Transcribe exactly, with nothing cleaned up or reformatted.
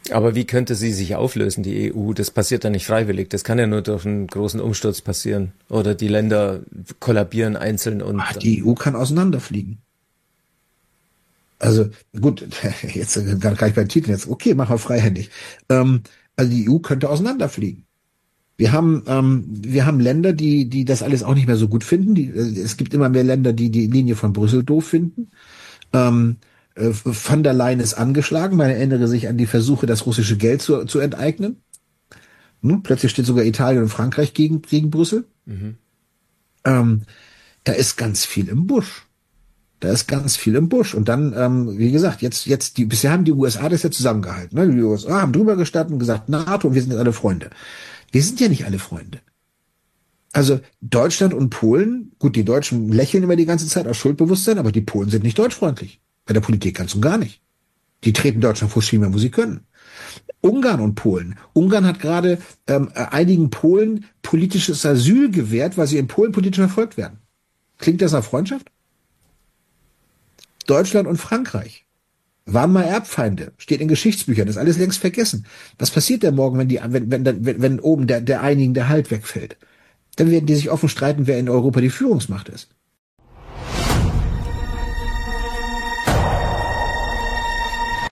Aber wie könnte sie sich auflösen, die E U? Das passiert ja nicht freiwillig. Das kann ja nur durch einen großen Umsturz passieren. Oder die Länder kollabieren einzeln und Ah, die dann. E U kann auseinanderfliegen. Also gut, jetzt äh, gar gar nicht beim Titel jetzt. Okay, machen wir freihändig. Ähm, also die E U könnte auseinanderfliegen. Wir haben, ähm, wir haben Länder, die, die das alles auch nicht mehr so gut finden. Die, äh, es gibt immer mehr Länder, die die Linie von Brüssel doof finden. Ähm, äh, Von der Leyen ist angeschlagen. Man erinnere sich an die Versuche, das russische Geld zu, zu enteignen. Hm? Plötzlich steht sogar Italien und Frankreich gegen, gegen Brüssel. Mhm. Ähm, Da ist ganz viel im Busch. Da ist ganz viel im Busch. Und dann, ähm, wie gesagt, jetzt, jetzt, die, bisher haben die U S A das ja zusammengehalten. Ne? Die U S A haben drüber gestanden und gesagt, NATO, und wir sind jetzt alle Freunde. Wir sind ja nicht alle Freunde. Also Deutschland und Polen, gut, die Deutschen lächeln immer die ganze Zeit aus Schuldbewusstsein, aber die Polen sind nicht deutschfreundlich. Bei der Politik ganz und gar nicht. Die treten Deutschland vor Schienen, wo sie können. Ungarn und Polen. Ungarn hat gerade ähm, einigen Polen politisches Asyl gewährt, weil sie in Polen politisch verfolgt werden. Klingt das nach Freundschaft? Deutschland und Frankreich waren mal Erbfeinde, steht in Geschichtsbüchern, ist alles längst vergessen. Was passiert denn morgen, wenn die, wenn, wenn, wenn, wenn oben der, der einigen der Halt wegfällt? Dann werden die sich offen streiten, wer in Europa die Führungsmacht ist.